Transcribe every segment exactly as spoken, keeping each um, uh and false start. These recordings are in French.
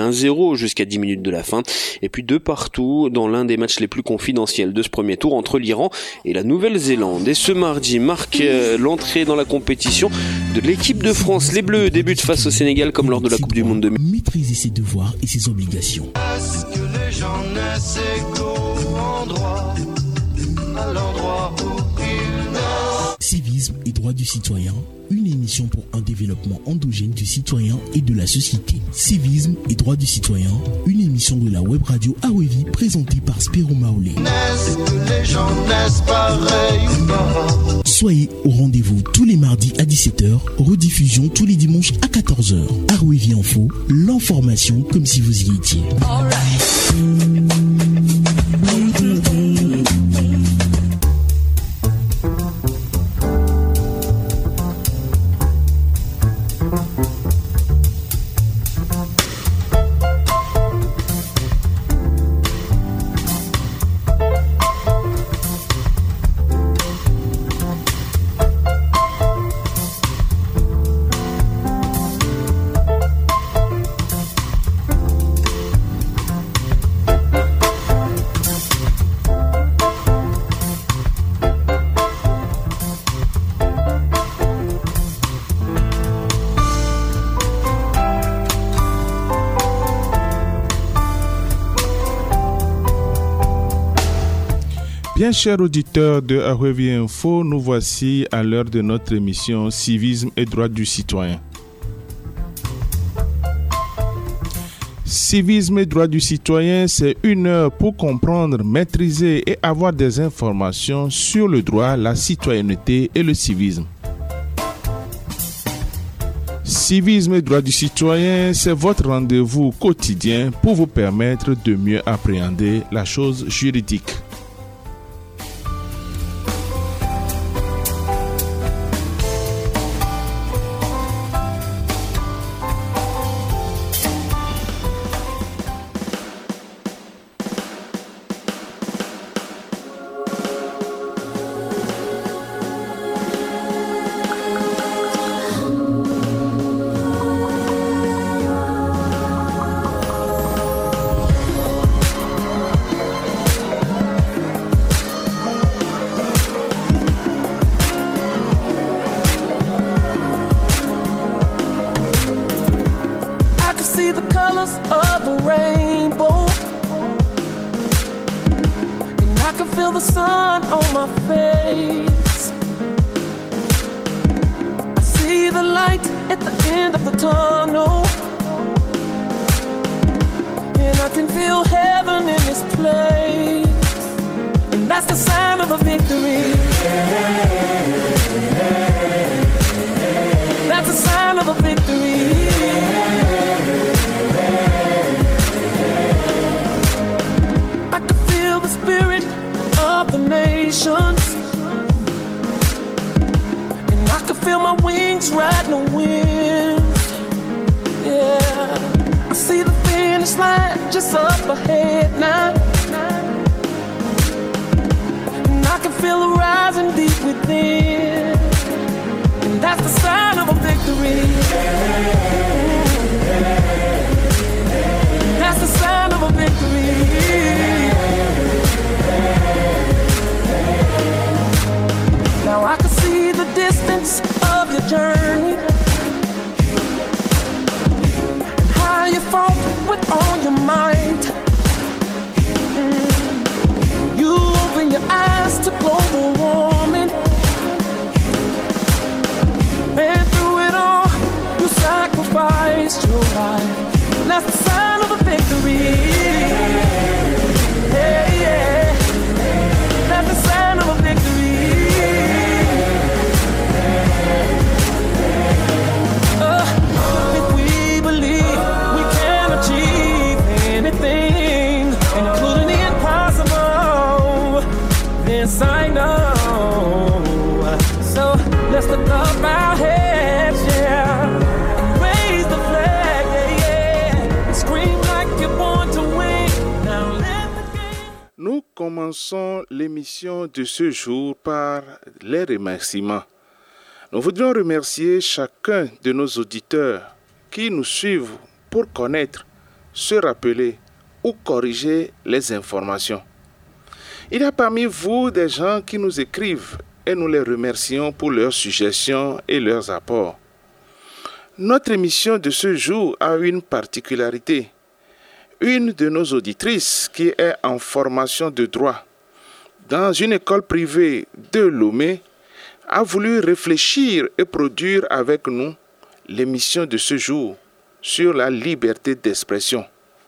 un zéro jusqu'à dix minutes de la fin. Et puis deux partout dans l'un des matchs les plus confidentiels de ce premier tour entre l'Iran et la Nouvelle-Zélande. Et ce mardi marque euh, l'entrée dans la compétition de l'équipe de France. Les Bleus débutent face au Sénégal comme lors de la Coupe du Monde deux mille. Maîtriser ses devoirs et ses obligations. Est-ce que les gens naissent égaux en droit à l'endroit où ils naissent? Civisme et droits du citoyen, une émission pour un développement endogène du citoyen et de la société. Civisme et droits du citoyen, une émission de la web radio Awevi présentée par Spiro Maolé. Est-ce que les gens naissent pareils ou pas? Soyez au rendez-vous tous les mardis à dix-sept heures, rediffusion tous les dimanches à quatorze heures. Awevi Info, l'information comme si vous y étiez. All right. Bien chers auditeurs de Awevi Info, nous voici à l'heure de notre émission Civisme et droits du citoyen. Civisme et droits du citoyen, c'est une heure pour comprendre, maîtriser et avoir des informations sur le droit, la citoyenneté et le civisme. Civisme et droits du citoyen, c'est votre rendez-vous quotidien pour vous permettre de mieux appréhender la chose juridique. Commençons l'émission de ce jour par les remerciements. Nous voudrions remercier chacun de nos auditeurs qui nous suivent pour connaître se rappeler ou corriger les informations. Il y a parmi vous des gens qui nous écrivent et nous les remercions pour leurs suggestions et leurs apports. Notre émission de ce jour a une particularité. Une de nos auditrices qui est en formation de droit dans une école privée de Lomé a voulu réfléchir et produire avec nous l'émission de ce jour sur la liberté d'expression.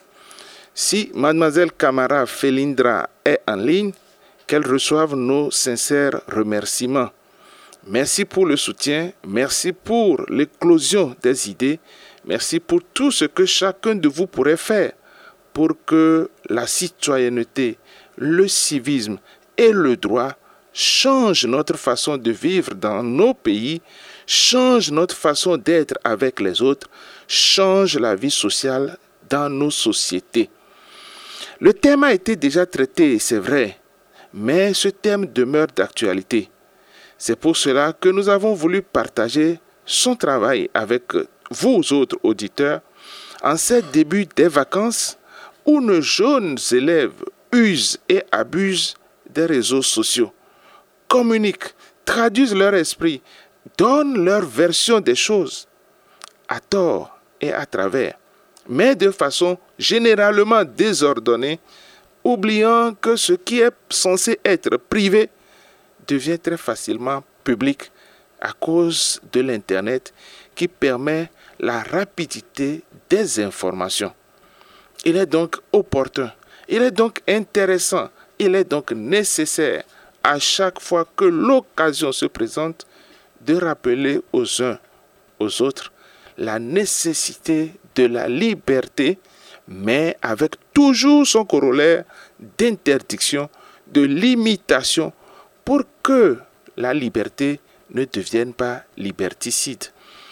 Si Mademoiselle Camara Felindra est en ligne, qu'elle reçoive nos sincères remerciements. Merci pour le soutien, merci pour l'éclosion des idées, merci pour tout ce que chacun de vous pourrait faire pour que la citoyenneté, le civisme et le droit changent notre façon de vivre dans nos pays, changent notre façon d'être avec les autres, changent la vie sociale dans nos sociétés. Le thème a été déjà traité, c'est vrai, mais ce thème demeure d'actualité. C'est pour cela que nous avons voulu partager son travail avec vous autres auditeurs en ce début des vacances où nos jeunes élèves usent et abusent des réseaux sociaux, communiquent, traduisent leur esprit, donnent leur version des choses, à tort et à travers, mais de façon généralement désordonnée, oubliant que ce qui est censé être privé devient très facilement public à cause de l'Internet qui permet la rapidité des informations. Il est donc opportun, il est donc intéressant, il est donc nécessaire à chaque fois que l'occasion se présente de rappeler aux uns aux autres la nécessité de la liberté, mais avec toujours son corollaire d'interdiction, de limitation, pour que la liberté ne devienne pas liberticide.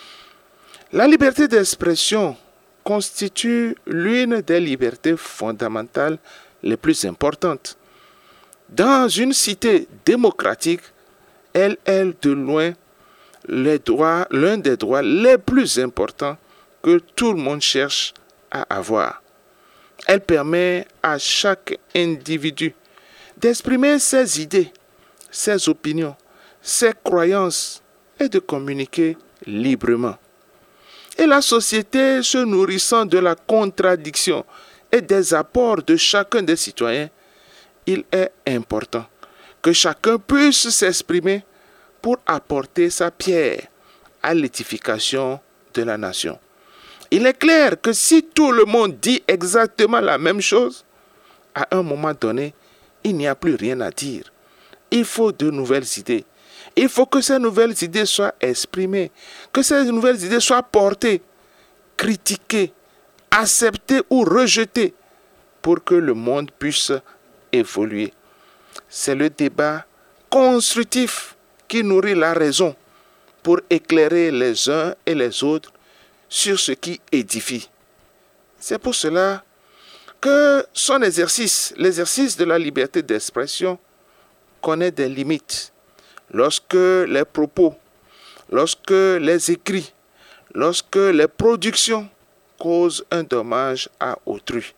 La liberté d'expression constitue l'une des libertés fondamentales les plus importantes. Dans une cité démocratique, elle est de loin les droits, l'un des droits les plus importants que tout le monde cherche à avoir. Elle permet à chaque individu d'exprimer ses idées, ses opinions, ses croyances et de communiquer librement. Et la société, se nourrissant de la contradiction et des apports de chacun des citoyens, il est important que chacun puisse s'exprimer pour apporter sa pierre à l'édification de la nation. Il est clair que si tout le monde dit exactement la même chose, à un moment donné, il n'y a plus rien à dire. Il faut de nouvelles idées. Il faut que ces nouvelles idées soient exprimées, que ces nouvelles idées soient portées, critiquées, acceptées ou rejetées pour que le monde puisse évoluer. C'est le débat constructif qui nourrit la raison pour éclairer les uns et les autres sur ce qui édifie. C'est pour cela que son exercice, l'exercice de la liberté d'expression, connaît des limites. Lorsque les propos, lorsque les écrits, lorsque les productions causent un dommage à autrui.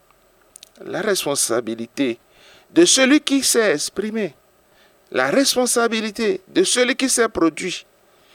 La responsabilité de celui qui s'est exprimé, la responsabilité de celui qui s'est produit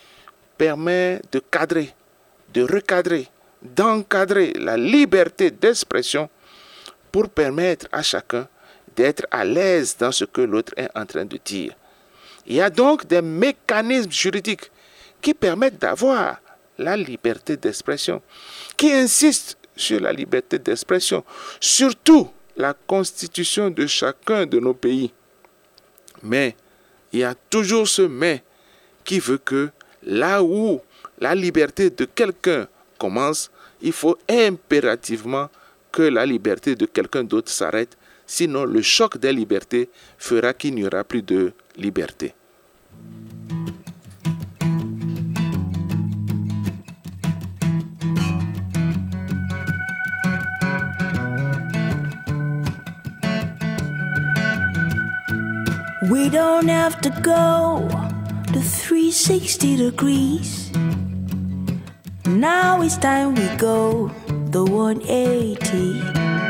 permet de cadrer, de recadrer, d'encadrer la liberté d'expression pour permettre à chacun d'être à l'aise dans ce que l'autre est en train de dire. Il y a donc des mécanismes juridiques qui permettent d'avoir la liberté d'expression, qui insistent sur la liberté d'expression, surtout la constitution de chacun de nos pays. Mais il y a toujours ce mais qui veut que là où la liberté de quelqu'un commence, il faut impérativement que la liberté de quelqu'un d'autre s'arrête, sinon le choc des libertés fera qu'il n'y aura plus de liberté. We don't have to go to three sixty degrees. Now it's time we go the one eighty.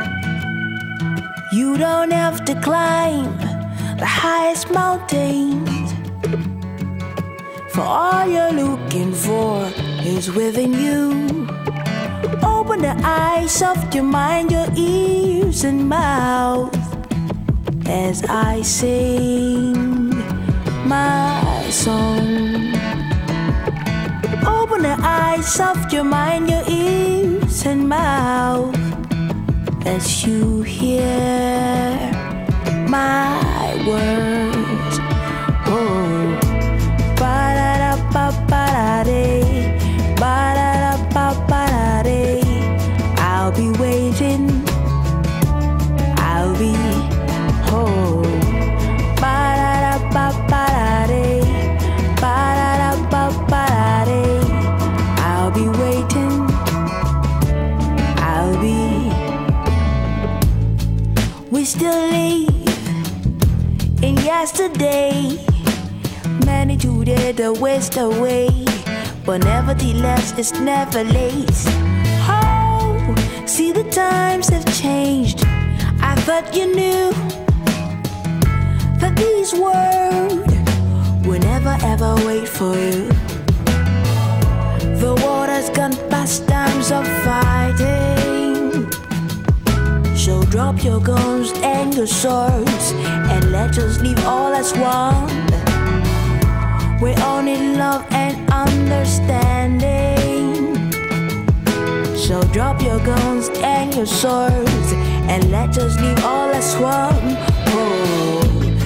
You don't have to climb the highest mountains, for all you're looking for is within you. Open the eyes of your mind, your ears and mouth, as I sing my song. Open the eyes of your mind, your ears and mouth, as you hear my words. Oh, ba-da-da-ba-ba-da-dee, ba-da-da-ba-ba-da-dee. I'll be waiting, I'll be home. Ba-da-da-ba-ba-da-dee, ba-da-da-ba-ba-da-dee. I'll be waiting, I'll be. We still live in yesterday. Many today the waste away, but nevertheless it's never late. Oh, see the times have changed. I thought you knew that these words would never ever wait for you. The water's gone past times of fighting. So drop your guns and your swords and let us live all as one. We all need love and understanding. So drop your guns and your swords and let us live all as one. Oh,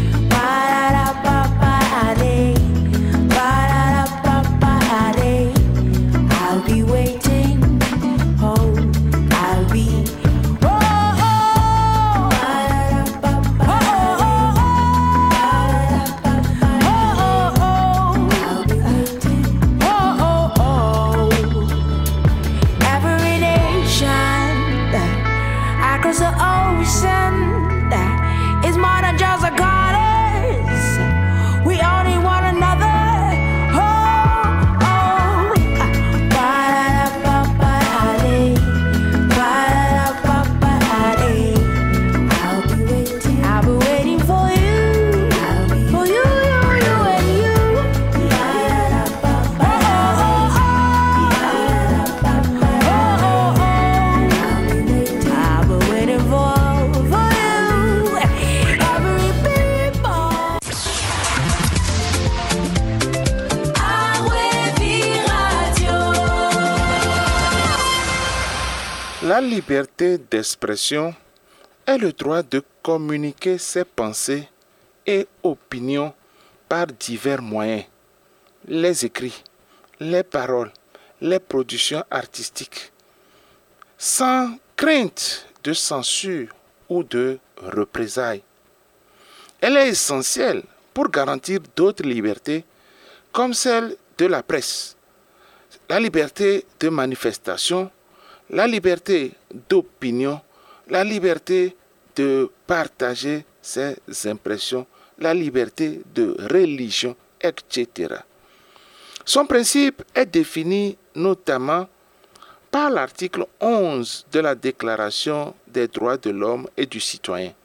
ba-da-da-ba-ba-da-dee, ba-da-da-ba-ba-da-dee. I'll be waiting. Oh, I'll be. Oh, oh, ba-da-da-ba-ba-da-dee, ba-da-da-ba-ba-da-dee. I'll be waiting. Oh, oh, oh. Every nation across the ocean is more than just a goddess. We all need one another. Oh, oh. Ba-da-da-ba-ba-da-dee, ba-da-da-ba-ba-da-dee. I'll be waiting. I'll be waiting for you. For you, you, you, and you. Ba-da-da-ba-ba-da-dee. I'll be waiting for, for you. Every people. La liberté d'expression est le droit de communiquer ses pensées et opinions par divers moyens. Les écrits, les paroles, les productions artistiques, sans crainte de censure ou de représailles. Elle est essentielle pour garantir d'autres libertés comme celle de la presse, la liberté de manifestation, la liberté d'opinion, la liberté de partager ses impressions, la liberté de religion, et cetera. Son principe est défini notamment par l'article onze de la Déclaration des droits de l'homme et du citoyen.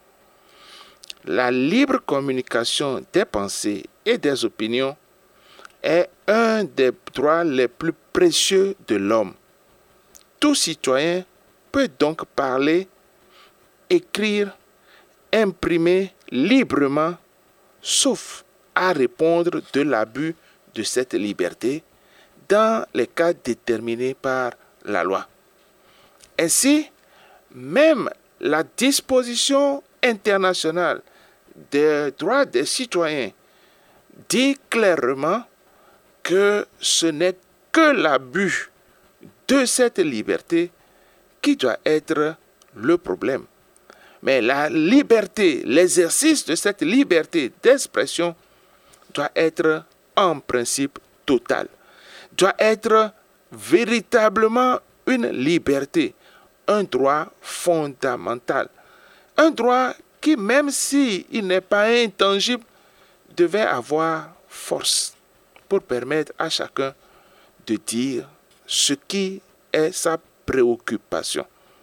La libre communication des pensées et des opinions est un des droits les plus précieux de l'homme. Tout citoyen peut donc parler, écrire, imprimer librement, sauf à répondre de l'abus de cette liberté dans les cas déterminés par la loi. Ainsi, même la disposition internationale des droits des citoyens dit clairement que ce n'est que l'abus de cette liberté qui doit être le problème. Mais la liberté, l'exercice de cette liberté d'expression doit être en principe total, doit être véritablement une liberté, un droit fondamental, un droit qui, même s'il n'est pas intangible, devait avoir force pour permettre à chacun de dire ce qui est sa préoccupations.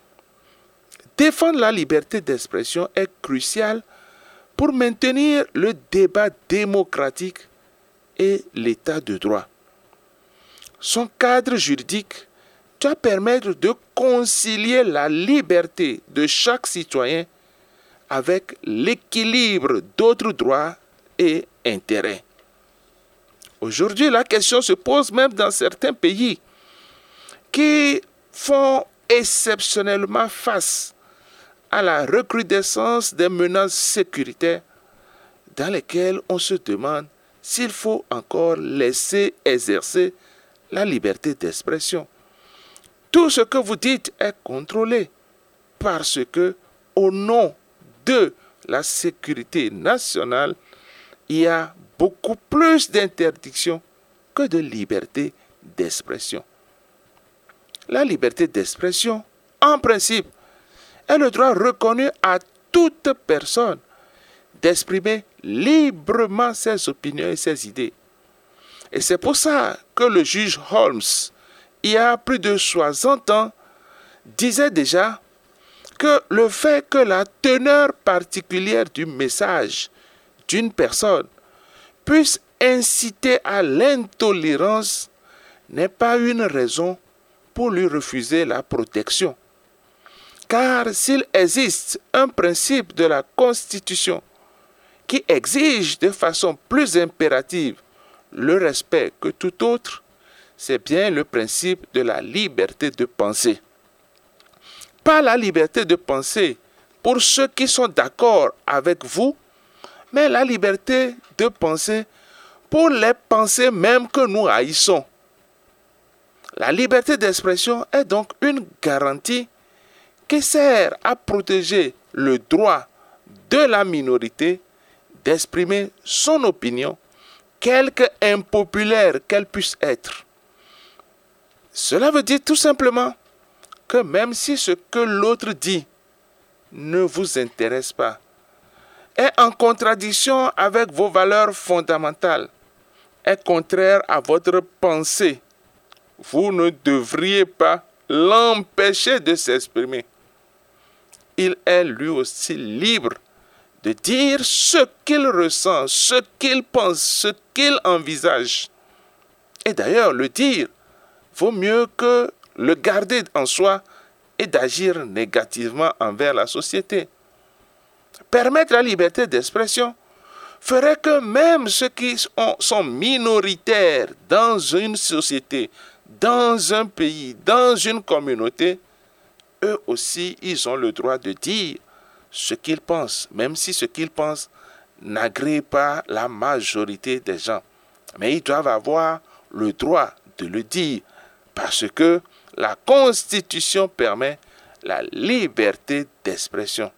Défendre la liberté d'expression est crucial pour maintenir le débat démocratique et l'état de droit. Son cadre juridique doit permettre de concilier la liberté de chaque citoyen avec l'équilibre d'autres droits et intérêts. Aujourd'hui, la question se pose même dans certains pays qui font exceptionnellement face à la recrudescence des menaces sécuritaires dans lesquelles on se demande s'il faut encore laisser exercer la liberté d'expression. Tout ce que vous dites est contrôlé parce que, au nom de la sécurité nationale, il y a beaucoup plus d'interdictions que de liberté d'expression. La liberté d'expression, en principe, est le droit reconnu à toute personne d'exprimer librement ses opinions et ses idées. Et c'est pour ça que le juge Holmes, il y a plus de soixante ans, disait déjà que le fait que la teneur particulière du message d'une personne puisse inciter à l'intolérance n'est pas une raison pour lui refuser la protection. Car s'il existe un principe de la Constitution qui exige de façon plus impérative le respect que tout autre, c'est bien le principe de la liberté de penser. Pas la liberté de penser pour ceux qui sont d'accord avec vous, mais la liberté de penser pour les pensées même que nous haïssons. La liberté d'expression est donc une garantie qui sert à protéger le droit de la minorité d'exprimer son opinion, quelque impopulaire qu'elle puisse être. Cela veut dire tout simplement que même si ce que l'autre dit ne vous intéresse pas, est en contradiction avec vos valeurs fondamentales, est contraire à votre pensée, vous ne devriez pas l'empêcher de s'exprimer. Il est lui aussi libre de dire ce qu'il ressent, ce qu'il pense, ce qu'il envisage. Et d'ailleurs, le dire vaut mieux que le garder en soi et d'agir négativement envers la société. Permettre la liberté d'expression ferait que même ceux qui sont minoritaires dans une société, dans un pays, dans une communauté, eux aussi, ils ont le droit de dire ce qu'ils pensent, même si ce qu'ils pensent n'agrée pas la majorité des gens. Mais ils doivent avoir le droit de le dire, parce que la Constitution permet la liberté d'expression.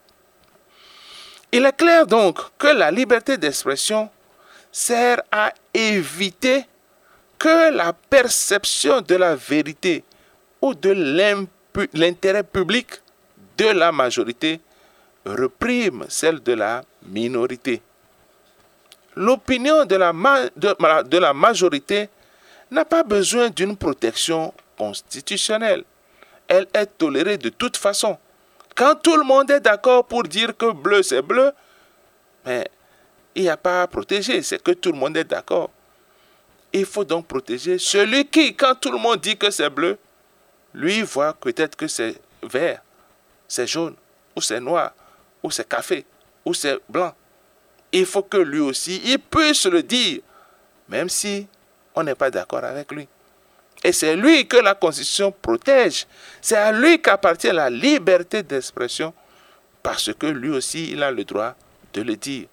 Il est clair donc que la liberté d'expression sert à éviter que la perception de la vérité ou de l'intérêt public de la majorité reprime celle de la minorité. L'opinion de la, ma- de, de la majorité n'a pas besoin d'une protection constitutionnelle. Elle est tolérée de toute façon. Quand tout le monde est d'accord pour dire que bleu c'est bleu, mais il n'y a pas à protéger, c'est que tout le monde est d'accord. Il faut donc protéger celui qui, quand tout le monde dit que c'est bleu, lui voit peut-être que c'est vert, c'est jaune, ou c'est noir, ou c'est café, ou c'est blanc. Il faut que lui aussi, il puisse le dire, même si on n'est pas d'accord avec lui. Et c'est lui que la Constitution protège. C'est à lui qu'appartient la liberté d'expression, parce que lui aussi, il a le droit de le dire.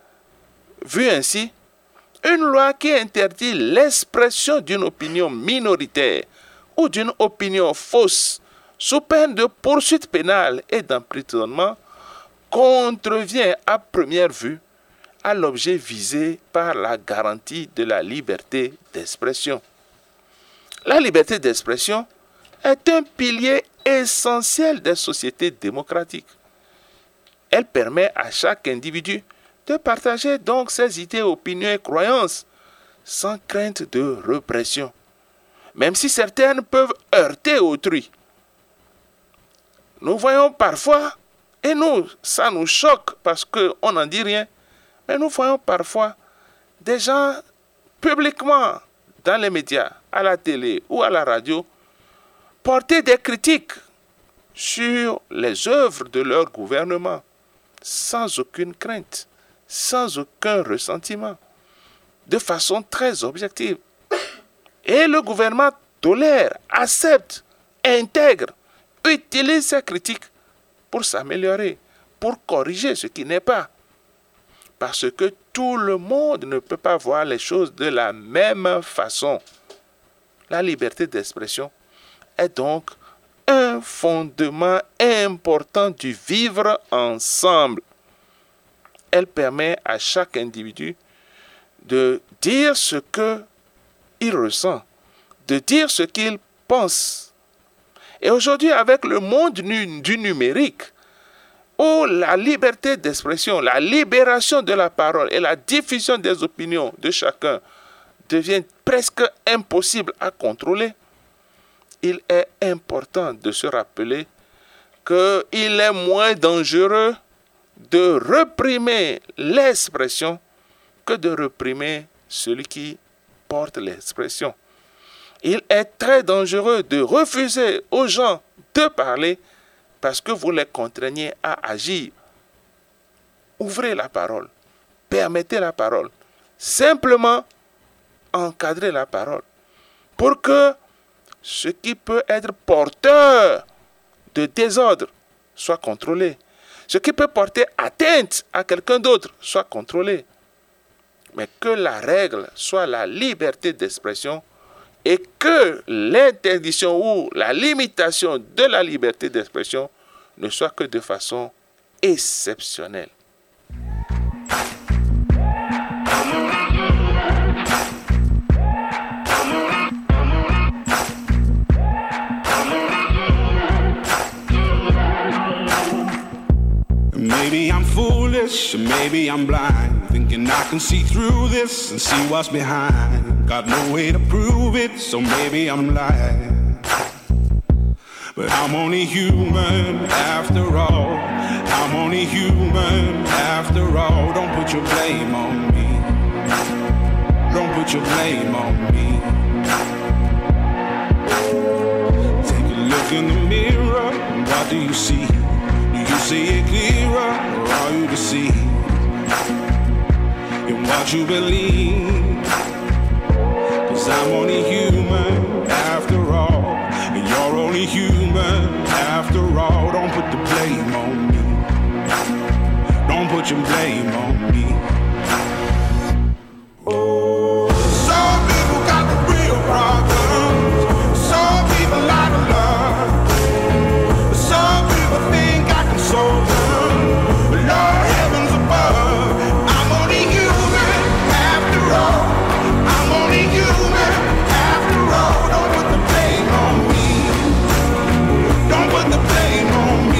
Vu ainsi, une loi qui interdit l'expression d'une opinion minoritaire ou d'une opinion fausse, sous peine de poursuite pénale et d'emprisonnement, contrevient à première vue à l'objet visé par la garantie de la liberté d'expression. La liberté d'expression est un pilier essentiel des sociétés démocratiques. Elle permet à chaque individu de partager donc ses idées, opinions et croyances sans crainte de répression. Même si certaines peuvent heurter autrui, nous voyons parfois, et nous, ça nous choque parce qu'on n'en dit rien, mais nous voyons parfois des gens publiquement dans les médias, à la télé ou à la radio, porter des critiques sur les œuvres de leur gouvernement, sans aucune crainte, sans aucun ressentiment, de façon très objective. Et le gouvernement tolère, accepte, intègre, utilise ces critiques pour s'améliorer, pour corriger ce qui n'est pas. Parce que tout le monde ne peut pas voir les choses de la même façon. La liberté d'expression est donc un fondement important du vivre ensemble. Elle permet à chaque individu de dire ce qu'il ressent, de dire ce qu'il pense. Et aujourd'hui, avec le monde du numérique, où la liberté d'expression, la libération de la parole et la diffusion des opinions de chacun devient presque impossible à contrôler, il est important de se rappeler qu'il est moins dangereux de réprimer l'expression que de réprimer celui qui porte l'expression. Il est très dangereux de refuser aux gens de parler parce que vous les contraignez à agir. Ouvrez la parole, permettez la parole, simplement encadrez la parole pour que ce qui peut être porteur de désordre soit contrôlé. Ce qui peut porter atteinte à quelqu'un d'autre soit contrôlé. Mais que la règle soit la liberté d'expression et que l'interdiction ou la limitation de la liberté d'expression ne soit que de façon exceptionnelle. Maybe I'm foolish, maybe I'm blind, thinking I can see through this and see what's behind. Got no way to prove it, so maybe I'm lying. But I'm only human after all. I'm only human after all. Don't put your blame on me. Don't put your blame on me. Take a look in the mirror, what do you see? You see it clearer, or are you deceived in what you believe? Cause I'm only human after all, and you're only human after all. Don't put the blame on me. Don't put your blame on me. Oh, some people got the real problems. Some people out of love. Some people think I can solve them. But Lord heavens above, I'm only human after all. I'm only human after all. Don't put the blame on me. Don't put the blame on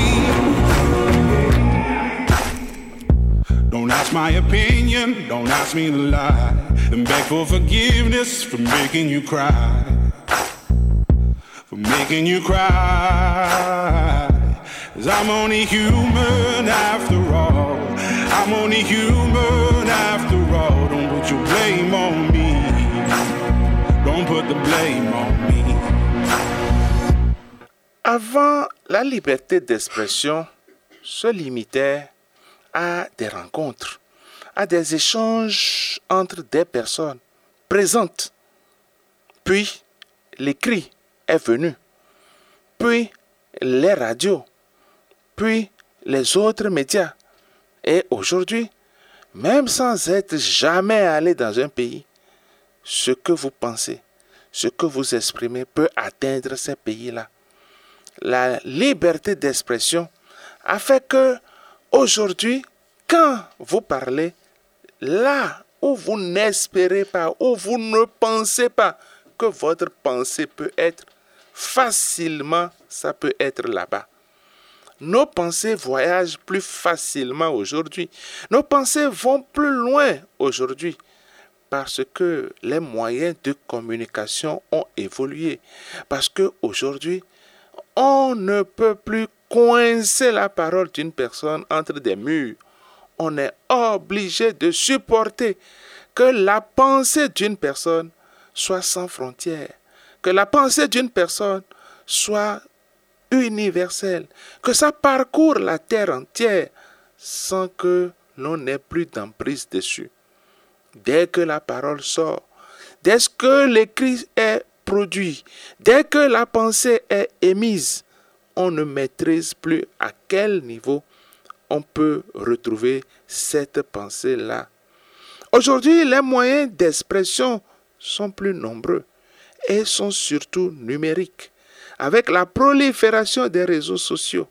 me. Don't ask my opinion, don't ask me to lie, and beg for forgiveness for making you cry. For making you cry. Cause I'm only human after all. I'm only human after all. Don't put your blame on me. Don't put the blame on me. Avant, la liberté d'expression se limitait à des rencontres, à des échanges entre des personnes présentes. Puis, l'écrit est venu. Puis, les radios. Puis, les autres médias. Et aujourd'hui, même sans être jamais allé dans un pays, ce que vous pensez, ce que vous exprimez peut atteindre ces pays-là. La liberté d'expression a fait que aujourd'hui, quand vous parlez, là où vous n'espérez pas, où vous ne pensez pas que votre pensée peut être, facilement, ça peut être là-bas. Nos pensées voyagent plus facilement aujourd'hui. Nos pensées vont plus loin aujourd'hui parce que les moyens de communication ont évolué. Parce qu'aujourd'hui, On ne peut plus coincer la parole d'une personne entre des murs. On est obligé de supporter que la pensée d'une personne soit sans frontières, que la pensée d'une personne soit universelle, que ça parcourt la terre entière sans que l'on n'ait plus d'emprise dessus. Dès que la parole sort, dès que l'écrit est produit, dès que la pensée est émise, on ne maîtrise plus à quel niveau on peut retrouver cette pensée-là. Aujourd'hui, les moyens d'expression sont plus nombreux et sont surtout numériques. Avec la prolifération des réseaux sociaux,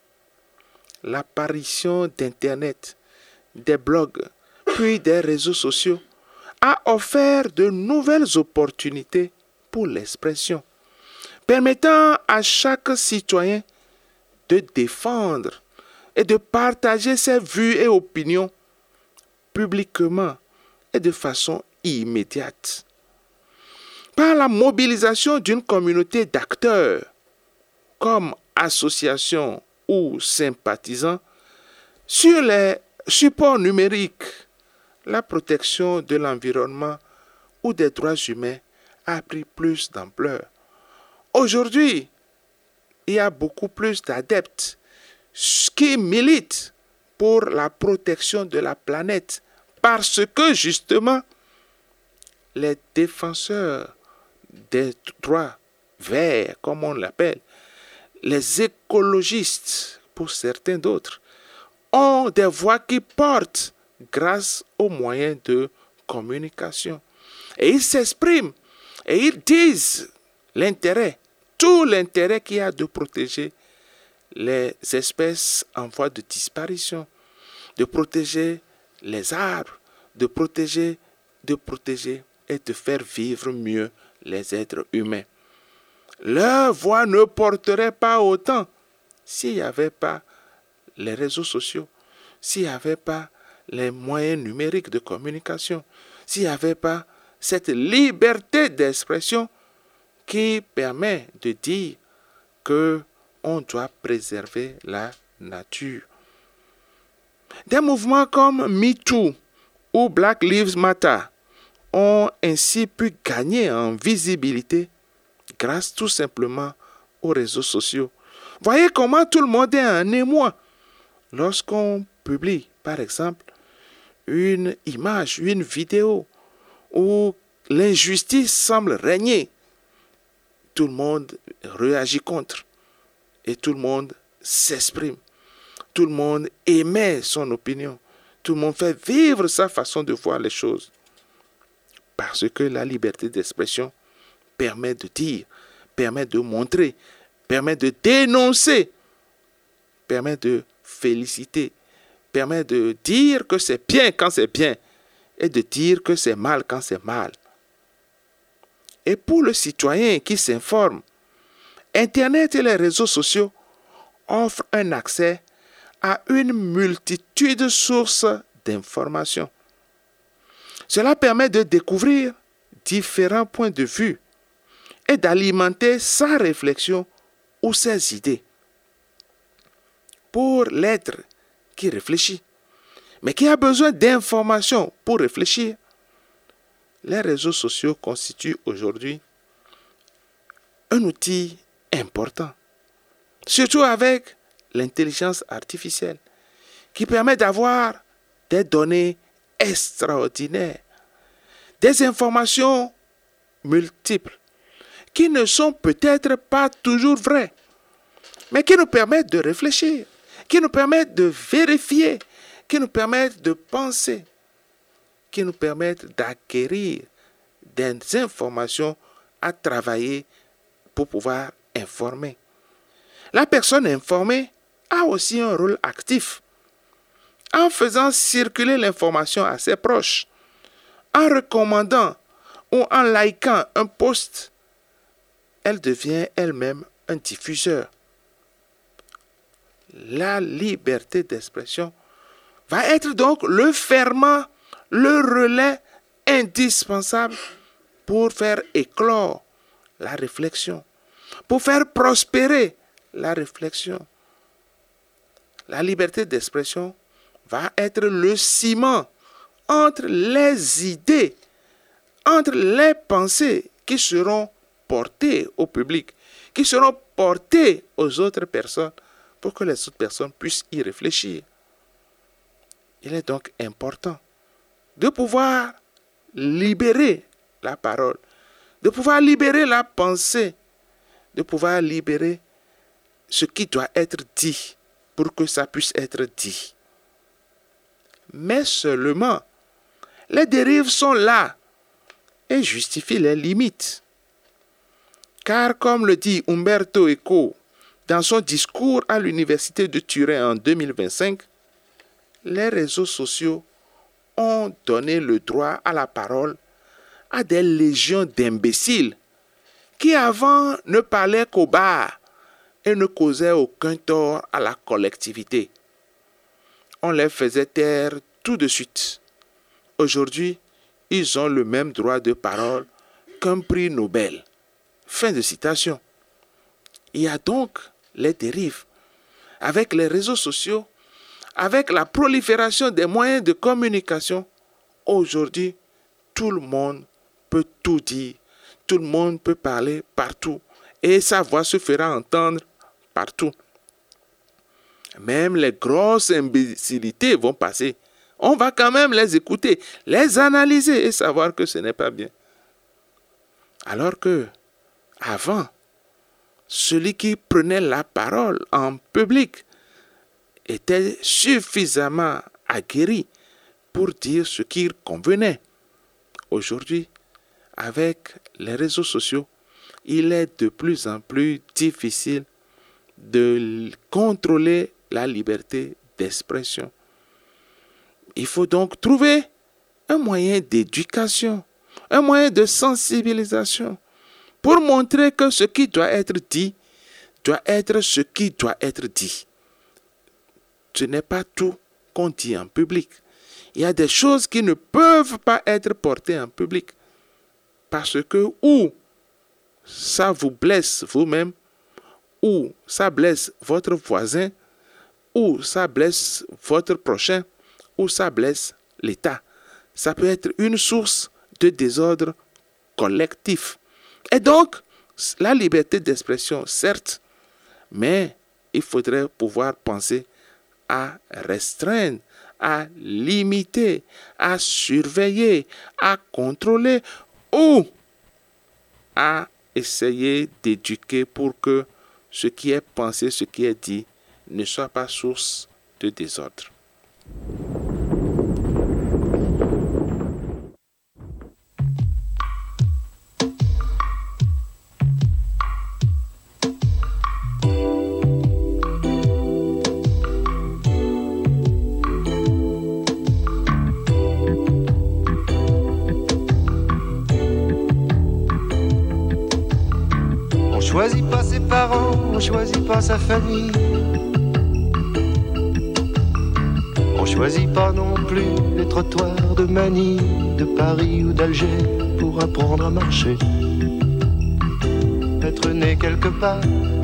l'apparition d'Internet, des blogs, puis des réseaux sociaux, a offert de nouvelles opportunités pour l'expression, permettant à chaque citoyen de défendre et de partager ses vues et opinions publiquement et de façon immédiate. Par la mobilisation d'une communauté d'acteurs, comme associations ou sympathisants, sur les supports numériques, la protection de l'environnement ou des droits humains a pris plus d'ampleur. Aujourd'hui, il y a beaucoup plus d'adeptes qui militent pour la protection de la planète parce que justement, les défenseurs des droits verts, comme on l'appelle, les écologistes, pour certains d'autres, ont des voix qui portent grâce aux moyens de communication. Et ils s'expriment et ils disent l'intérêt, tout l'intérêt qu'il y a de protéger les espèces en voie de disparition, de protéger les arbres, de protéger, de protéger et de faire vivre mieux les êtres humains. Leur voix ne porterait pas autant s'il n'y avait pas les réseaux sociaux, s'il n'y avait pas les moyens numériques de communication, s'il n'y avait pas cette liberté d'expression qui permet de dire qu'on doit préserver la nature. Des mouvements comme MeToo ou Black Lives Matter ont ainsi pu gagner en visibilité grâce tout simplement aux réseaux sociaux. Voyez comment tout le monde est en émoi lorsqu'on publie, par exemple, une image, une vidéo où l'injustice semble régner. Tout le monde réagit contre et tout le monde s'exprime. Tout le monde émet son opinion. Tout le monde fait vivre sa façon de voir les choses. Parce que la liberté d'expression permet de dire, permet de montrer, permet de dénoncer, permet de féliciter, permet de dire que c'est bien quand c'est bien et de dire que c'est mal quand c'est mal. Et pour le citoyen qui s'informe, Internet et les réseaux sociaux offrent un accès à une multitude de sources d'informations. Cela permet de découvrir différents points de vue et d'alimenter sa réflexion ou ses idées. Pour l'être qui réfléchit, mais qui a besoin d'informations pour réfléchir, les réseaux sociaux constituent aujourd'hui un outil important, surtout avec l'intelligence artificielle, qui permet d'avoir des données extraordinaires, des informations multiples, qui ne sont peut-être pas toujours vraies, mais qui nous permettent de réfléchir, qui nous permettent de vérifier, qui nous permettent de penser, qui nous permettent d'acquérir des informations à travailler pour pouvoir informer. La personne informée a aussi un rôle actif en faisant circuler l'information à ses proches, en recommandant ou en likant un post. Elle devient elle-même un diffuseur. La liberté d'expression va être donc le ferment, le relais indispensable pour faire éclore la réflexion, pour faire prospérer la réflexion. La liberté d'expression va être le ciment entre les idées, entre les pensées qui seront portées au public, qui seront portées aux autres personnes pour que les autres personnes puissent y réfléchir. Il est donc important de pouvoir libérer la parole, de pouvoir libérer la pensée, de pouvoir libérer ce qui doit être dit pour que ça puisse être dit. Mais seulement, les dérives sont là et justifient les limites. Car comme le dit Umberto Eco dans son discours à l'université de Turin en deux mille vingt-cinq, les réseaux sociaux ont donné le droit à la parole à des légions d'imbéciles qui avant ne parlaient qu'au bar et ne causaient aucun tort à la collectivité. On les faisait taire tout de suite. Aujourd'hui, ils ont le même droit de parole qu'un prix Nobel. Fin de citation. Il y a donc les dérives. Avec les réseaux sociaux, avec la prolifération des moyens de communication, aujourd'hui, tout le monde peut tout dire. Tout le monde peut parler partout. Et sa voix se fera entendre partout. Même les grosses imbécilités vont passer. On va quand même les écouter, les analyser et savoir que ce n'est pas bien. Alors que, avant, celui qui prenait la parole en public était suffisamment aguerri pour dire ce qu'il convenait. Aujourd'hui, avec les réseaux sociaux, il est de plus en plus difficile de contrôler la liberté d'expression. Il faut donc trouver un moyen d'éducation, un moyen de sensibilisation pour montrer que ce qui doit être dit doit être ce qui doit être dit. Ce n'est pas tout qu'on dit en public. Il y a des choses qui ne peuvent pas être portées en public parce que ou ça vous blesse vous-même, ou ça blesse votre voisin, ou ça blesse votre prochain, ou ça blesse l'État. Ça peut être une source de désordre collectif. Et donc, la liberté d'expression, certes, mais il faudrait pouvoir penser à restreindre, à limiter, à surveiller, à contrôler ou à essayer d'éduquer pour que ce qui est pensé, ce qui est dit, ne soit pas source de désordre. On choisit pas ses parents, on choisit pas sa famille. On choisit pas non plus les trottoirs de Manille, de Paris ou d'Alger pour apprendre à marcher. Être né quelque part,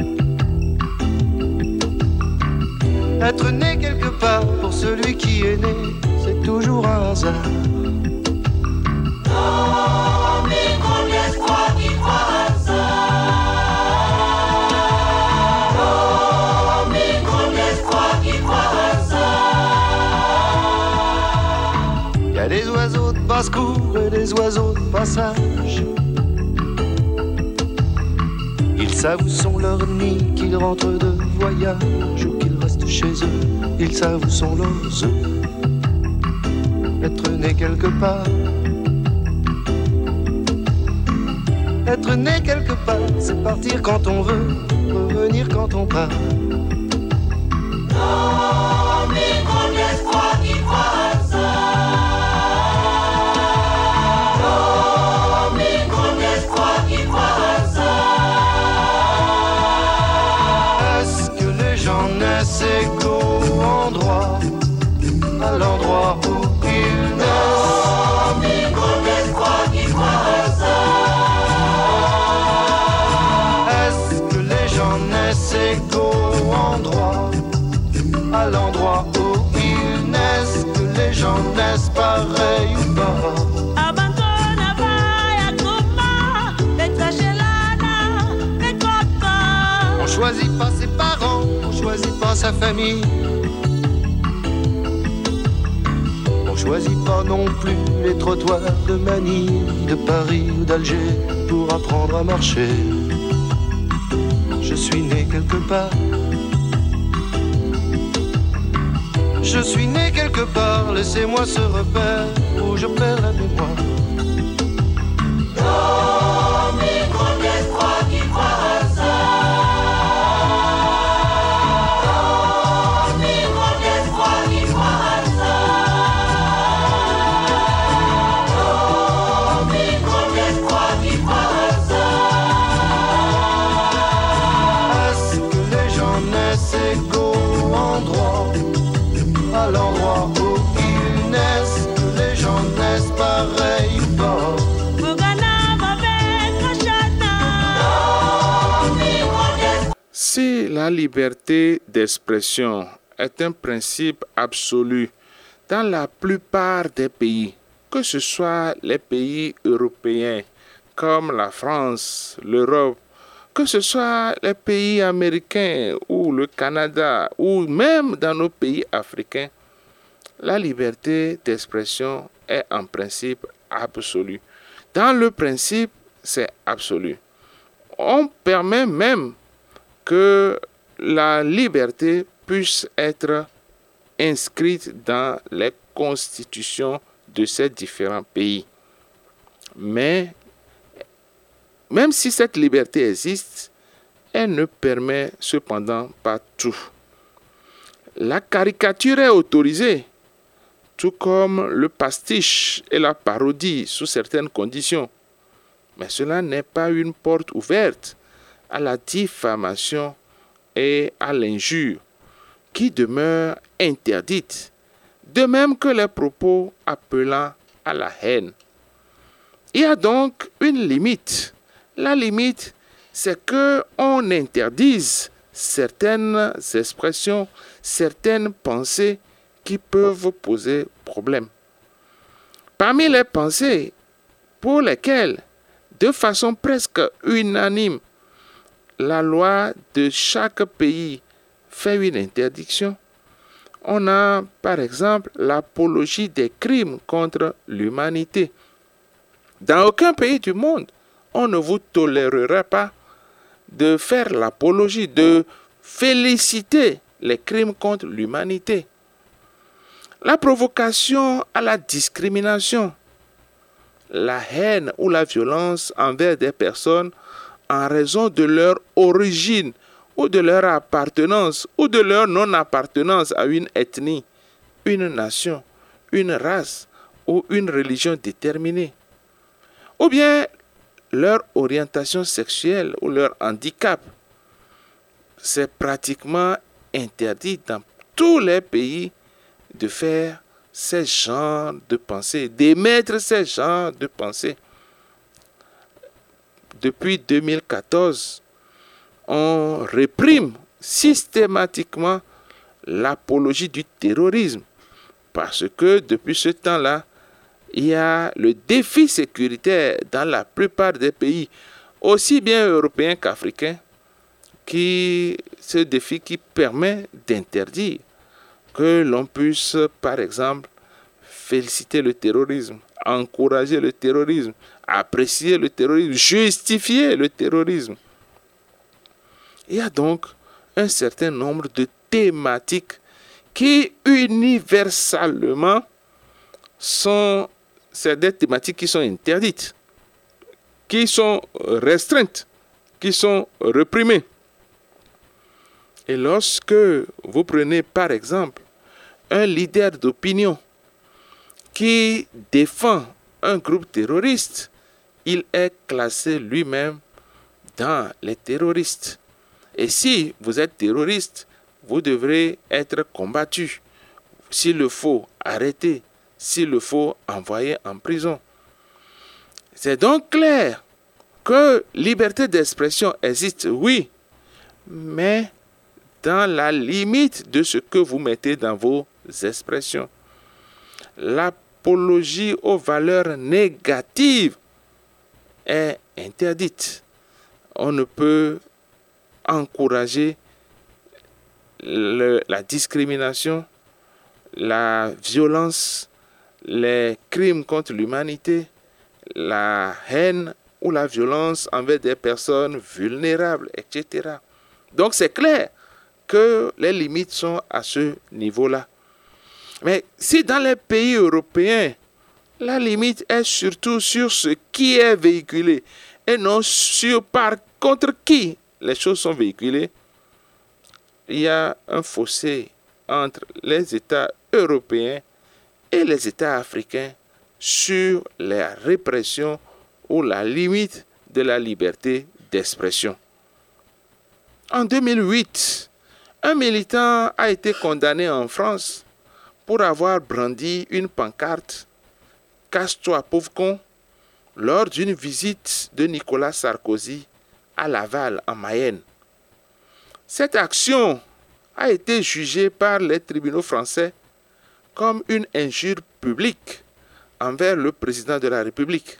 être né quelque part pour celui qui est né, c'est toujours un hasard. Oh, mais qu'on l'espoir qui croit à ça. Des oiseaux de basse-cour et des oiseaux de passage. Ils savent où sont leurs nids, qu'ils rentrent de voyage ou qu'ils restent chez eux. Ils savent où sont leurs œufs. Être né quelque part, être né quelque part, c'est partir quand on veut, revenir quand on part. Non, mais qu'on l'espoir qui croit à ça. C'est qu'au endroit, à l'endroit où il naissent, mais qu'on l'espoir qui croit à ça. Est-ce que l'endroit où ils naissent, que les gens naissent pareils ou pas. On choisit pas ses parents, on choisit pas sa famille. On choisit pas non plus les trottoirs de Manille, de Paris ou d'Alger pour apprendre à marcher. Je suis né quelque part. Je suis né quelque part, laissez-moi ce repère où je perds la mémoire. Dans mes grands espoirs qui croient à ça. Dans mes grands espoirs qui croient à ça. Dans mes grands espoirs qui croient à ça. À ce que les gens naissent égaux en droit. À l'endroit où ils naissent, que les gens naissent pareils ou pas. Si la liberté d'expression est un principe absolu dans la plupart des pays, que ce soit les pays européens comme la France, l'Europe, que ce soit les pays américains ou le Canada ou même dans nos pays africains, la liberté d'expression est en principe absolu. Dans le principe, c'est absolu. On permet même que la liberté puisse être inscrite dans les constitutions de ces différents pays. Mais même si cette liberté existe, elle ne permet cependant pas tout. La caricature est autorisée, tout comme le pastiche et la parodie sous certaines conditions. Mais cela n'est pas une porte ouverte à la diffamation et à l'injure, qui demeurent interdites, de même que les propos appelant à la haine. Il y a donc une limite. La limite, c'est qu'on interdise certaines expressions, certaines pensées qui peuvent poser problème. Parmi les pensées pour lesquelles, de façon presque unanime, la loi de chaque pays fait une interdiction, on a par exemple l'apologie des crimes contre l'humanité. Dans aucun pays du monde, on ne vous tolérera pas de faire l'apologie, de féliciter les crimes contre l'humanité. La provocation à la discrimination, la haine ou la violence envers des personnes en raison de leur origine ou de leur appartenance ou de leur non-appartenance à une ethnie, une nation, une race ou une religion déterminée, ou bien leur orientation sexuelle ou leur handicap. C'est pratiquement interdit dans tous les pays de faire ces genres de pensée, d'émettre ces genres de pensée. Depuis deux mille quatorze, on réprime systématiquement l'apologie du terrorisme parce que depuis ce temps-là, il y a le défi sécuritaire dans la plupart des pays, aussi bien européens qu'africains, qui, ce défi qui permet d'interdire que l'on puisse, par exemple, féliciter le terrorisme, encourager le terrorisme, apprécier le terrorisme, justifier le terrorisme. Il y a donc un certain nombre de thématiques qui universellement sont c'est des thématiques qui sont interdites, qui sont restreintes, qui sont réprimées. Et lorsque vous prenez par exemple un leader d'opinion qui défend un groupe terroriste, il est classé lui-même dans les terroristes. Et si vous êtes terroriste, vous devrez être combattu. S'il le faut, arrêté. S'il le faut, envoyer en prison. C'est donc clair que liberté d'expression existe, oui, mais dans la limite de ce que vous mettez dans vos expressions. L'apologie aux valeurs négatives est interdite. On ne peut encourager le, la discrimination, la violence, les crimes contre l'humanité, la haine ou la violence envers des personnes vulnérables, et cetera. Donc c'est clair que les limites sont à ce niveau-là. Mais si dans les pays européens, la limite est surtout sur ce qui est véhiculé et non sur par contre qui les choses sont véhiculées, il y a un fossé entre les États européens et les États africains sur la répression ou la limite de la liberté d'expression. En deux mille huit, un militant a été condamné en France pour avoir brandi une pancarte « Casse-toi, pauvre con » lors d'une visite de Nicolas Sarkozy à Laval, en Mayenne. Cette action a été jugée par les tribunaux français comme une injure publique envers le président de la République.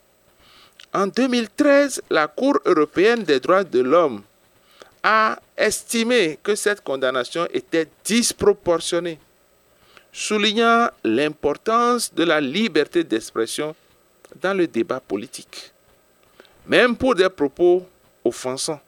En deux mille treize, la Cour européenne des droits de l'homme a estimé que cette condamnation était disproportionnée, soulignant l'importance de la liberté d'expression dans le débat politique, même pour des propos offensants.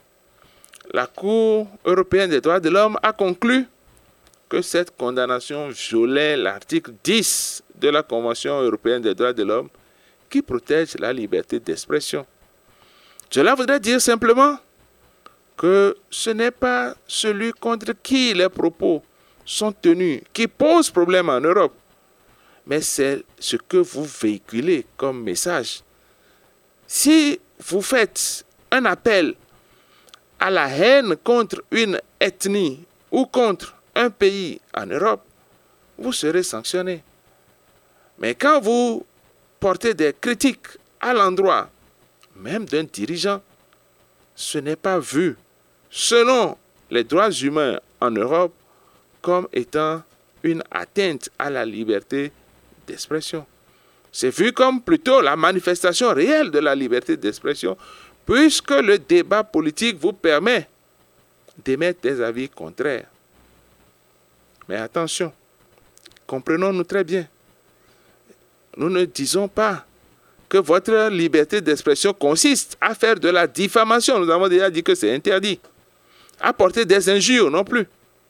La Cour européenne des droits de l'homme a conclu que cette condamnation violait l'article dix de la Convention européenne des droits de l'homme qui protège la liberté d'expression. Cela voudrait dire simplement que ce n'est pas celui contre qui les propos sont tenus qui pose problème en Europe, mais c'est ce que vous véhiculez comme message. Si vous faites un appel à la haine contre une ethnie ou contre un pays en Europe, vous serez sanctionné. Mais quand vous portez des critiques à l'endroit même d'un dirigeant, ce n'est pas vu, selon les droits humains en Europe, comme étant une atteinte à la liberté d'expression. C'est vu comme plutôt la manifestation réelle de la liberté d'expression, puisque le débat politique vous permet d'émettre des avis contraires. Mais attention, comprenons-nous très bien. Nous ne disons pas que votre liberté d'expression consiste à faire de la diffamation. Nous avons déjà dit que c'est interdit. À porter des injures non plus.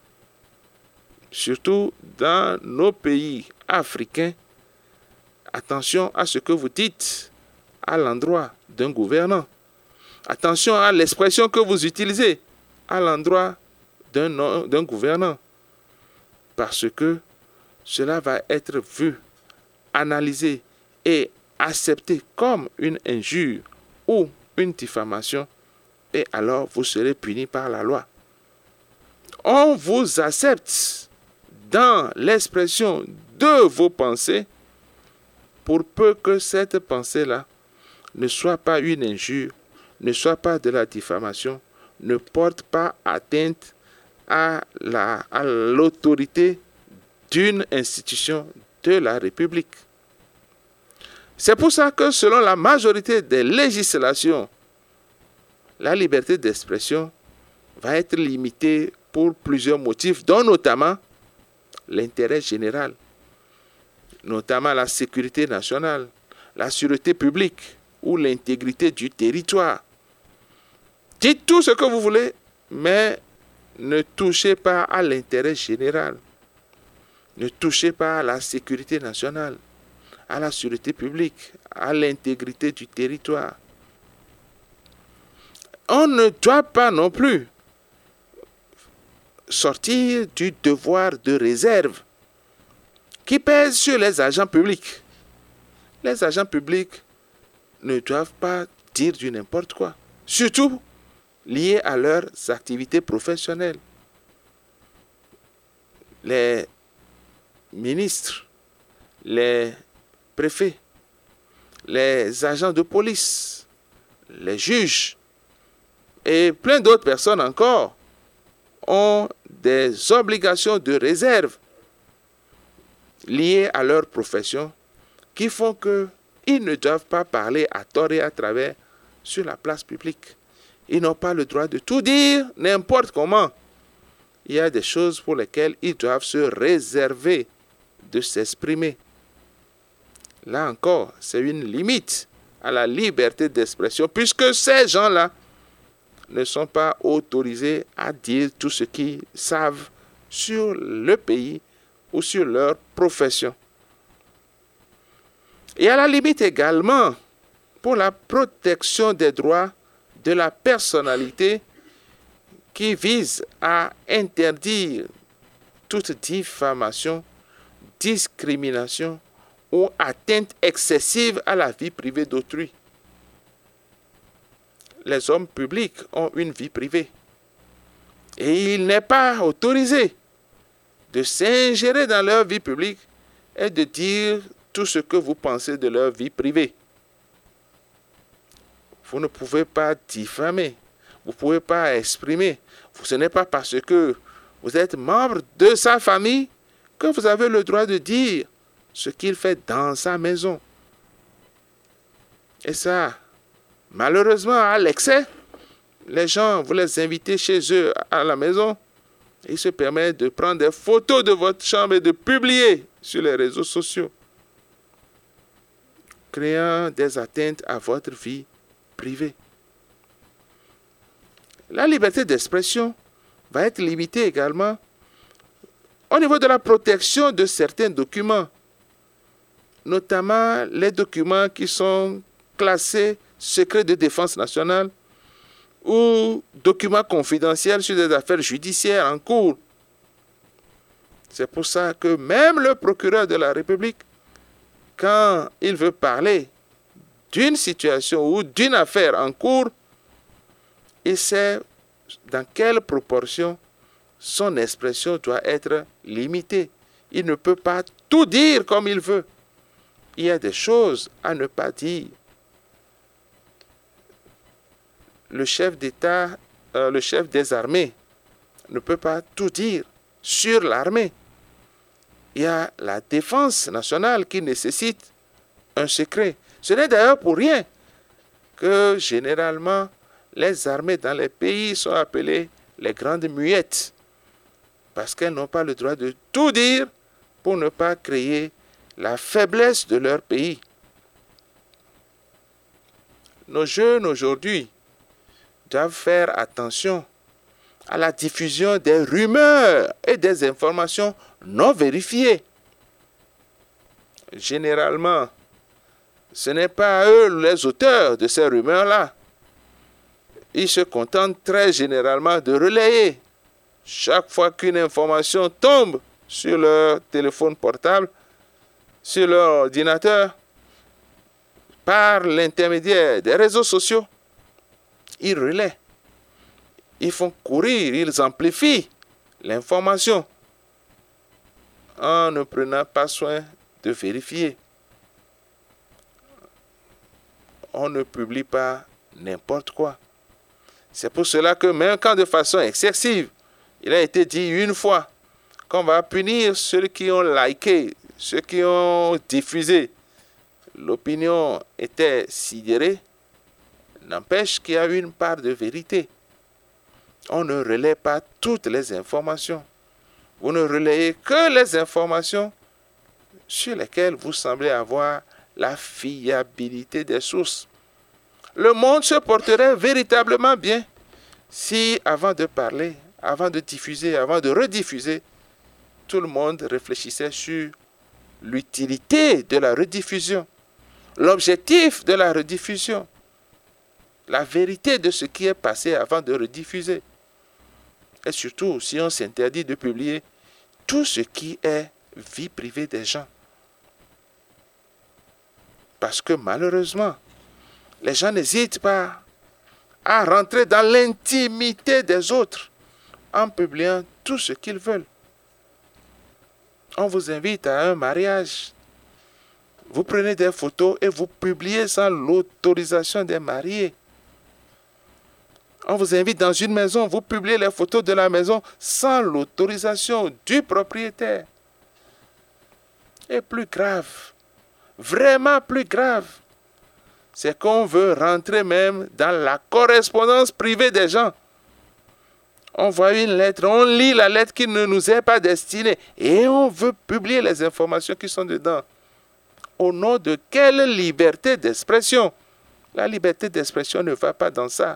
Surtout dans nos pays africains, attention à ce que vous dites à l'endroit d'un gouvernant. Attention à l'expression que vous utilisez à l'endroit d'un, d'un gouvernant. Parce que cela va être vu, analysé et accepté comme une injure ou une diffamation, et alors vous serez puni par la loi. On vous accepte dans l'expression de vos pensées, pour peu que cette pensée-là ne soit pas une injure, ne soit pas de la diffamation, ne porte pas atteinte à, la, à l'autorité d'une institution de la République. C'est pour ça que selon la majorité des législations, la liberté d'expression va être limitée pour plusieurs motifs, dont notamment l'intérêt général, notamment la sécurité nationale, la sûreté publique ou l'intégrité du territoire. Dites tout ce que vous voulez, mais ne touchez pas à l'intérêt général. Ne touchez pas à la sécurité nationale, à la sûreté publique, à l'intégrité du territoire. On ne doit pas non plus sortir du devoir de réserve qui pèse sur les agents publics. Les agents publics ne doivent pas dire du n'importe quoi, surtout lié à leurs activités professionnelles. Les ministres, les préfets, les agents de police, les juges et plein d'autres personnes encore ont des obligations de réserve liées à leur profession qui font qu'ils ne doivent pas parler à tort et à travers sur la place publique. Ils n'ont pas le droit de tout dire n'importe comment. Il y a des choses pour lesquelles ils doivent se réserver de s'exprimer. Là encore, c'est une limite à la liberté d'expression puisque ces gens-là ne sont pas autorisés à dire tout ce qu'ils savent sur le pays ou sur leur profession. Et à la limite également, pour la protection des droits de la personnalité qui vise à interdire toute diffamation, discrimination ou atteinte excessive à la vie privée d'autrui. Les hommes publics ont une vie privée et il n'est pas autorisé de s'ingérer dans leur vie publique et de dire tout ce que vous pensez de leur vie privée. Vous ne pouvez pas diffamer, vous ne pouvez pas exprimer. Ce n'est pas parce que vous êtes membre de sa famille que vous avez le droit de dire ce qu'il fait dans sa maison. Et ça, malheureusement, à l'excès, les gens, vous les invitez chez eux à la maison, ils se permettent de prendre des photos de votre chambre et de publier sur les réseaux sociaux, créant des atteintes à votre vie privée. La liberté d'expression va être limitée également au niveau de la protection de certains documents, notamment les documents qui sont classés secret de défense nationale ou documents confidentiels sur des affaires judiciaires en cours. C'est pour ça que même le procureur de la République, quand il veut parler d'une situation ou d'une affaire en cours, il sait dans quelle proportion son expression doit être limitée. Il ne peut pas tout dire comme il veut. Il y a des choses à ne pas dire. Le chef d'État, euh, le chef des armées ne peut pas tout dire sur l'armée. Il y a la défense nationale qui nécessite un secret. Ce n'est d'ailleurs pour rien que généralement les armées dans les pays sont appelées les grandes muettes, parce qu'elles n'ont pas le droit de tout dire pour ne pas créer la faiblesse de leur pays. Nos jeunes aujourd'hui doivent faire attention à la diffusion des rumeurs et des informations non vérifiées. Généralement, ce n'est pas eux les auteurs de ces rumeurs-là. Ils se contentent très généralement de relayer. Chaque fois qu'une information tombe sur leur téléphone portable, sur leur ordinateur, par l'intermédiaire des réseaux sociaux, ils relaient. Ils font courir, ils amplifient l'information en ne prenant pas soin de vérifier. On ne publie pas n'importe quoi. C'est pour cela que même quand de façon excessive, il a été dit une fois qu'on va punir ceux qui ont liké, ceux qui ont diffusé. L'opinion était sidérée. N'empêche qu'il y a une part de vérité. On ne relaie pas toutes les informations. Vous ne relayez que les informations sur lesquelles vous semblez avoir la fiabilité des sources. Le monde se porterait véritablement bien si, avant de parler, avant de diffuser, avant de rediffuser, tout le monde réfléchissait sur l'utilité de la rediffusion, l'objectif de la rediffusion, la vérité de ce qui est passé avant de rediffuser. Et surtout, si on s'interdit de publier tout ce qui est vie privée des gens. Parce que malheureusement, les gens n'hésitent pas à rentrer dans l'intimité des autres en publiant tout ce qu'ils veulent. On vous invite à un mariage. Vous prenez des photos et vous publiez sans l'autorisation des mariés. On vous invite dans une maison, vous publiez les photos de la maison sans l'autorisation du propriétaire. Et plus grave, vraiment plus grave, c'est qu'on veut rentrer même dans la correspondance privée des gens. On voit une lettre, on lit la lettre qui ne nous est pas destinée et on veut publier les informations qui sont dedans. Au nom de quelle liberté d'expression? La liberté d'expression ne va pas dans ça.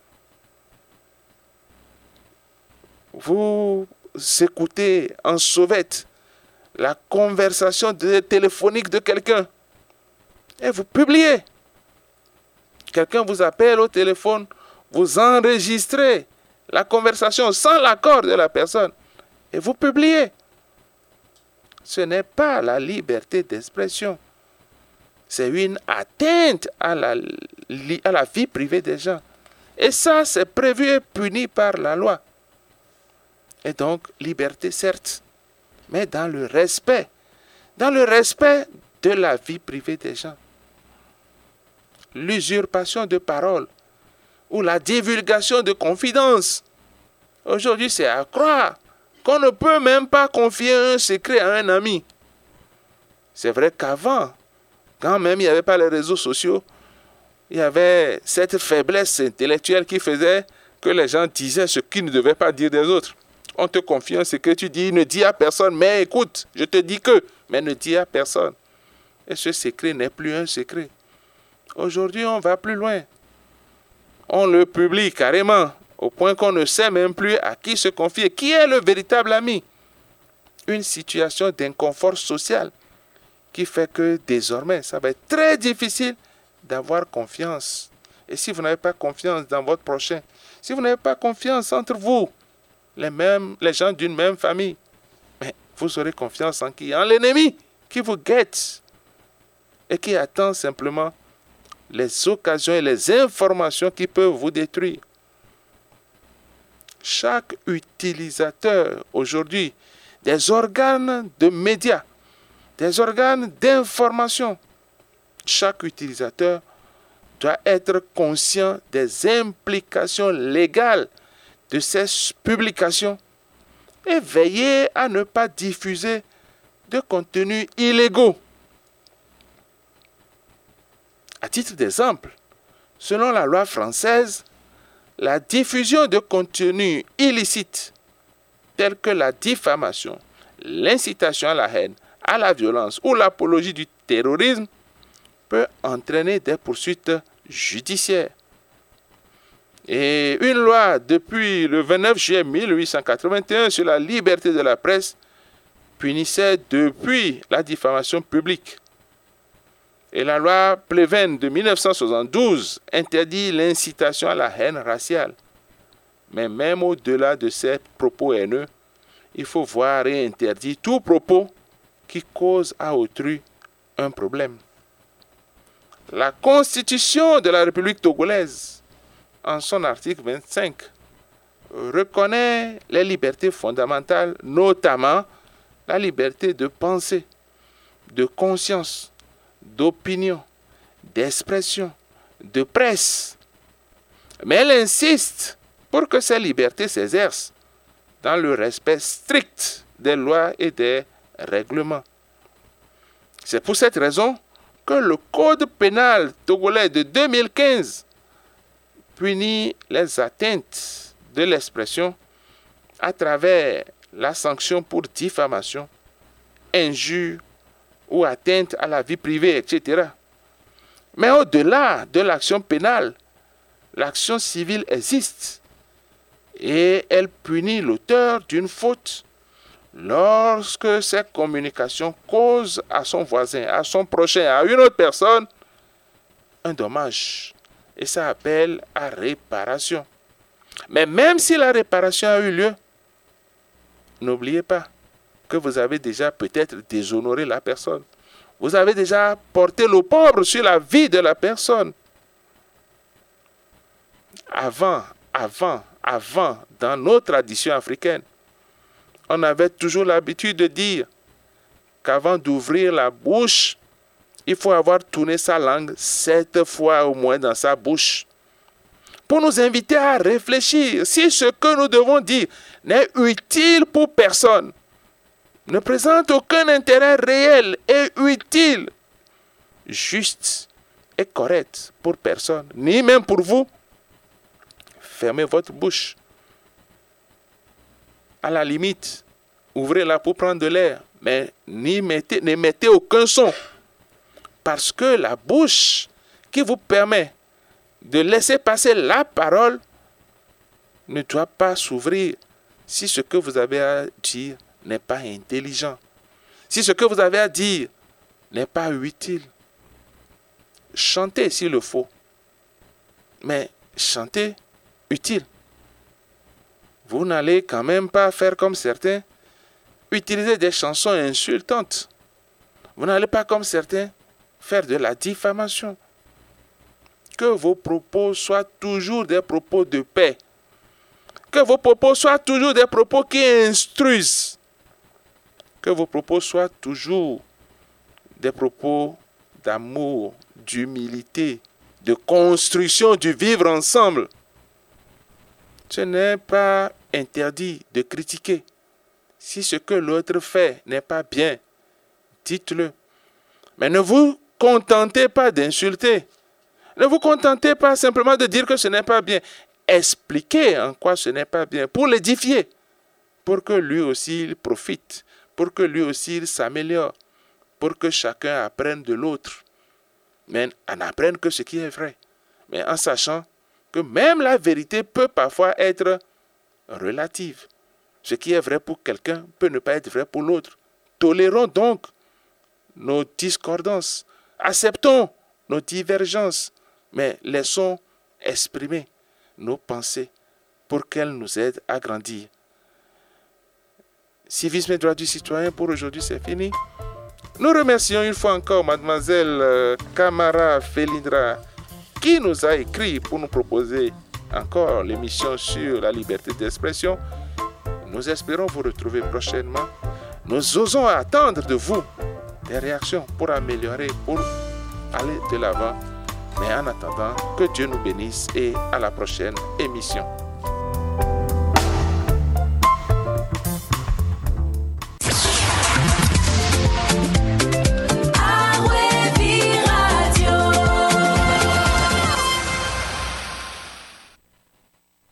Vous écoutez en sauvette la conversation de, téléphonique de quelqu'un et vous publiez. Quelqu'un vous appelle au téléphone, vous enregistrez la conversation sans l'accord de la personne et vous publiez. Ce n'est pas la liberté d'expression. C'est une atteinte à la, à la vie privée des gens. Et ça, c'est prévu et puni par la loi. Et donc, liberté certes, mais dans le respect, dans le respect de la vie privée des gens. L'usurpation de parole ou la divulgation de confidences. Aujourd'hui, c'est à croire qu'on ne peut même pas confier un secret à un ami. C'est vrai qu'avant, quand même il n'y avait pas les réseaux sociaux, il y avait cette faiblesse intellectuelle qui faisait que les gens disaient ce qu'ils ne devaient pas dire des autres. On te confie un secret, tu dis, ne dis à personne, mais écoute, je te dis que, mais ne dis à personne. Et ce secret n'est plus un secret. Aujourd'hui, on va plus loin. On le publie carrément, au point qu'on ne sait même plus à qui se confier. Qui est le véritable ami? Une situation d'inconfort social qui fait que désormais, ça va être très difficile d'avoir confiance. Et si vous n'avez pas confiance dans votre prochain, si vous n'avez pas confiance entre vous, les, mêmes, les gens d'une même famille, mais vous aurez confiance en qui? En l'ennemi qui vous guette et qui attend simplement les occasions et les informations qui peuvent vous détruire. Chaque utilisateur aujourd'hui des organes de médias, des organes d'information, chaque utilisateur doit être conscient des implications légales de ces publications et veiller à ne pas diffuser de contenus illégaux. À titre d'exemple, selon la loi française, la diffusion de contenus illicites tels que la diffamation, l'incitation à la haine, à la violence ou l'apologie du terrorisme peut entraîner des poursuites judiciaires. Et une loi depuis le vingt-neuf juillet mille huit cent quatre-vingt-un sur la liberté de la presse punissait depuis la diffamation publique. Et la loi Pleven de mille neuf cent soixante-douze interdit l'incitation à la haine raciale. Mais même au-delà de ces propos haineux, il faut voir et interdire tout propos qui cause à autrui un problème. La Constitution de la République togolaise, en son article vingt-cinq, reconnaît les libertés fondamentales, notamment la liberté de pensée, de conscience, d'opinion, d'expression, de presse. Mais elle insiste pour que ces libertés s'exercent dans le respect strict des lois et des règlements. C'est pour cette raison que le Code pénal togolais de deux mille quinze punit les atteintes de l'expression à travers la sanction pour diffamation, injure ou atteinte à la vie privée, et cetera. Mais au-delà de l'action pénale, l'action civile existe et elle punit l'auteur d'une faute lorsque cette communication cause à son voisin, à son prochain, à une autre personne, un dommage. Et ça appelle à réparation. Mais même si la réparation a eu lieu, n'oubliez pas que vous avez déjà peut-être déshonoré la personne. Vous avez déjà porté l'opprobre sur la vie de la personne. Avant, avant, avant, dans nos traditions africaines, on avait toujours l'habitude de dire qu'avant d'ouvrir la bouche, il faut avoir tourné sa langue sept fois au moins dans sa bouche pour nous inviter à réfléchir si ce que nous devons dire n'est utile pour personne, ne présente aucun intérêt réel et utile, juste et correct pour personne, ni même pour vous. Fermez votre bouche. À la limite, ouvrez-la pour prendre de l'air, mais n'y mettez, ne mettez aucun son. Parce que la bouche qui vous permet de laisser passer la parole ne doit pas s'ouvrir si ce que vous avez à dire n'est pas intelligent, si ce que vous avez à dire n'est pas utile. Chantez s'il le faut, mais chantez utile. Vous n'allez quand même pas faire comme certains, utiliser des chansons insultantes. Vous n'allez pas comme certains faire de la diffamation. Que vos propos soient toujours des propos de paix. Que vos propos soient toujours des propos qui instruisent. Que vos propos soient toujours des propos d'amour, d'humilité, de construction du vivre ensemble. Ce n'est pas interdit de critiquer. Si ce que l'autre fait n'est pas bien, dites-le. Mais ne vous contentez pas d'insulter. Ne vous contentez pas simplement de dire que ce n'est pas bien. Expliquez en quoi ce n'est pas bien pour l'édifier, pour que lui aussi il profite, pour que lui aussi il s'améliore, pour que chacun apprenne de l'autre. Mais en apprenne que ce qui est vrai. Mais en sachant que même la vérité peut parfois être relative. Ce qui est vrai pour quelqu'un peut ne pas être vrai pour l'autre. Tolérons donc nos discordances. Acceptons nos divergences. Mais laissons exprimer nos pensées pour qu'elles nous aident à grandir. Civisme et droits du citoyen pour aujourd'hui, c'est fini. Nous remercions une fois encore mademoiselle Camara Felindra qui nous a écrit pour nous proposer encore l'émission sur la liberté d'expression. Nous espérons vous retrouver prochainement. Nous osons attendre de vous des réactions pour améliorer, pour aller de l'avant. Mais en attendant, que Dieu nous bénisse et à la prochaine émission.